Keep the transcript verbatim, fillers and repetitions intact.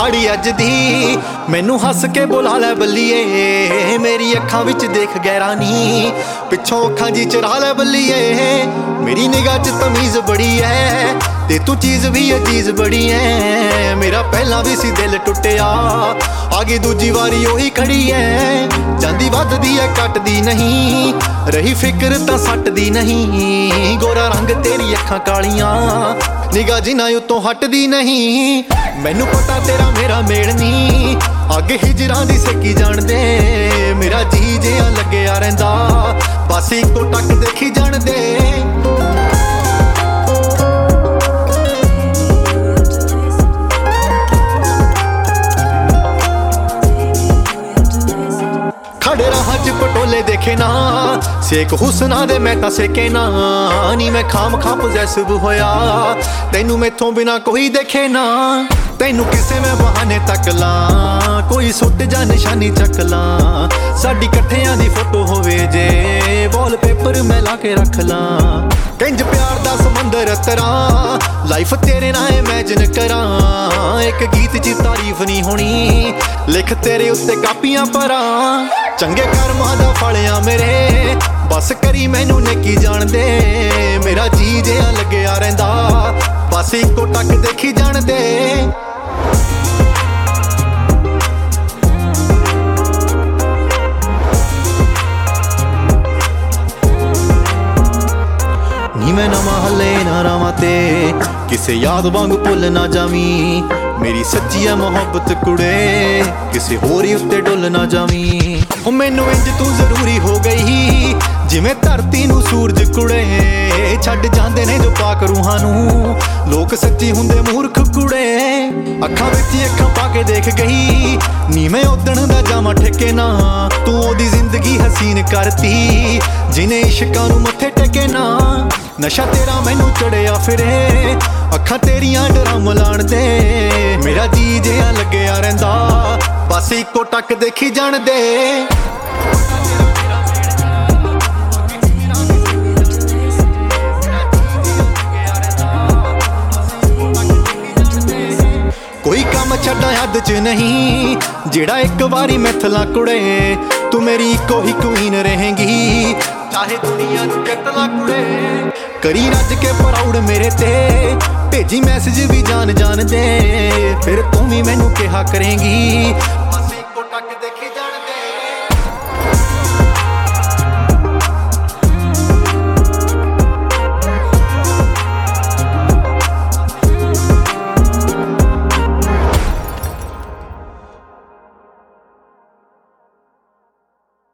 माड़ी अज दी मैनू हस के बुला लै बल्लीए, मेरी अखां विच देख गैरा नी पिछों अखां जी चरा लै बल्लीए। मेरी निगाह च तमीज़ बड़ी है ते तू चीज़ भी अजीज बड़ी है। मेरा पहला भी सी दिल टुटिया आगे दूजी वारी ओही खड़ी है। जांदी वधदी है कटदी नहीं, रही फिक्र तां सटदी नहीं। गोरा रंग तेरी अखां कालियां निगाह जिन्हां उत्तों हटदी नहीं। मैनू पता तेरा मेरा मेल नी, अगे हिजरां दी सेकी जान दे। मेरा जी जिहा लग्गिया रहिंदा बस इक्को टक देखी जान दे। खड़े राह च पटोले देखे ना, सेक हुसना दे मैं तां सेके ना। नी मैं खाम खां पोजैसिव होया, तैनू मैथों बिना कोई देखे ना। तैनू किसे मैं बहाने तक ला, कोई सुट जा निशानी चक ला। साडी कट्ठियां दी फोटो होवे जे वॉल पेपर मैं ला के रख ला। किंज प्यार दा समंदर तरा लाइफ तेरे नाल इमेजिन करा। एक गीत च तारीफ नहीं होनी, लिख तेरे उत्ते कापियां परा। चंगे कर्मां दा फलिया मेरे बस करी मैनू नेकी जान दे। मेरा जी जिहा लग्गिया रहिंदा बस इक्को टक देखी जान दे। नी मैं नवां हले ना रवां ते किसे याद वांग भुल ना जावी। मेरी सच्ची है मोहब्बत कुड़े किसे होर उत्ते डुल ना जावी। हो मैनू इंज तू जरूरी हो गई जिवें धरती नू सूरज कुड़े। छड्ड जांदे ने जो पाक रूहां नू लोक सच्ची हुंदे मूर्ख कुड़े। अखां विच अखां पा के देख गई नी मैं उदण दा जावां ठेके ना। तू ओदी जिंदगी हसीन करती जिने इश्कां नू मत्थे टेके ना। नशा तेरा मैनू चढ़िया फिरे अखां तेरियां डराम लाण दे। मेरा जी जिहा लग्गिया रहिंदा बस इक्को टक देखी जान दे। कोई काम छड्डा हद च नहीं जिहड़ा एक बारी मैथला कुड़े। तू मेरी इक्को ही क्वीन रहेंगी चाहे दुनिया नू कतला कुड़े। करी रज के प्राउड मेरे ते भेजी मैसेज भी जान जान दे। फिर तू भी मैनू कहा करेंगी